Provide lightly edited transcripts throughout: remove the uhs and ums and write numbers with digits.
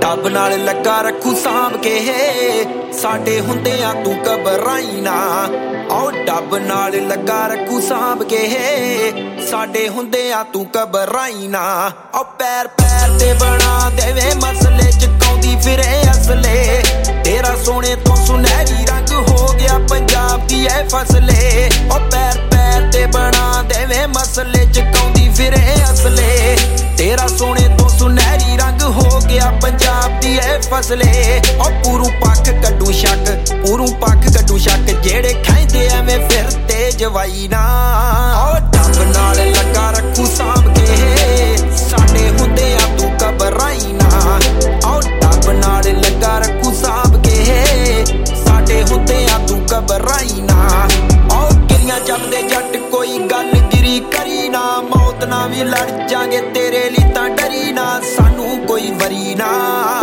Dub नाल लगा रखू सांभ के साडे हुंदियां तू घबराई ना। ओ डब नाल लगा रखू सांभ के साडे हुंदियां तू घबराई ना। ओ पैर पैर ते बना देवे मसले चकाउंदी फिरे असले तेरा सोने तो सुनहरी रंग हो गया पंजाब दी ऐ फसले। ओ पैर पैर ते बना देवे मसले चकाउंदी फिरे असले तेरा सोने तो सुनहरी रंग हो गया पंजाब दी ऐ फसले। ओ पूरू पख कड्डू शक पूरू पख कड्डू शक जेड़े खैंदे एवें फिरते जवाई ना। ओ डब नाल लगा रखू सांभ के साडे हुंदियां तू घबराई ना। ओ डब नाल लगा रखू सांभ के साडे हुंदियां तू घबराई ना। ओ गिरियां जपदे जट कोई गल गिरी करी ना मौत ना भी लड़ जांगे तेरे लिए तां डरी ना सानू कोई वरी ना।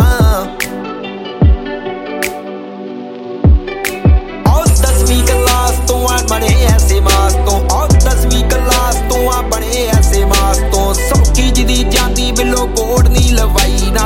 और 10वीं क्लास तो आ बने ऐसे मास तो और 10वीं क्लास तो आ बने ऐसे मास तो सौखी जिदी जांदी बिलो कोड नी लवाई ना।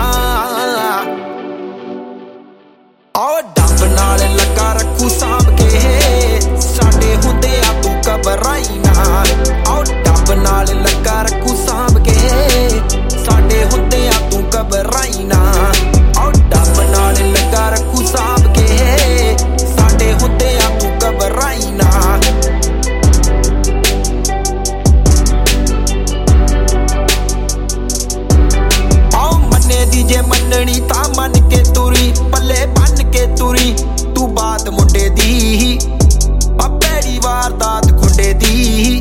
और डब नाल लगा रखू सांभ के साडे हुंदियां तू घबराई ना। और डब नाल लगा रखू सांभ के साडे हुंदियां तू घबराई ना। और डब नाल लगा रखू सांभ के साडे हुंदियां तू घबराई ना। आओ मन्ने दी जे मननी तां मन के तुरी पल्ले बन के तुरी तू बात मुंडे दी पैड़ी वारदात खुंडे दी।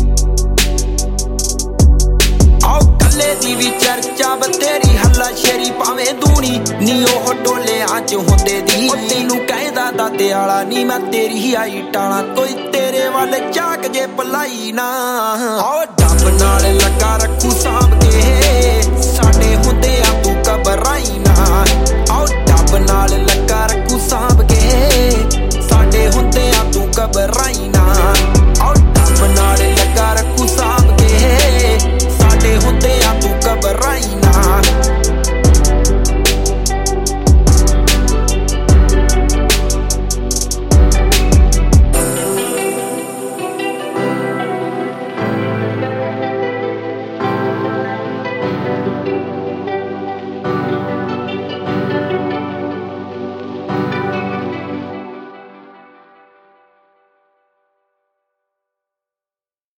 आओ कल्ले दी भी चर्चा बतेरी हल्ला शेरी भावें दूनी नी ओह टोलियां च हुंदे दी। तैनू कहदा दाते आला नी मैं तेरी ही आई टाला कोई तेरे वाले चाक जे पलाई ना। आओ डब नाल लगा रखू सांभ के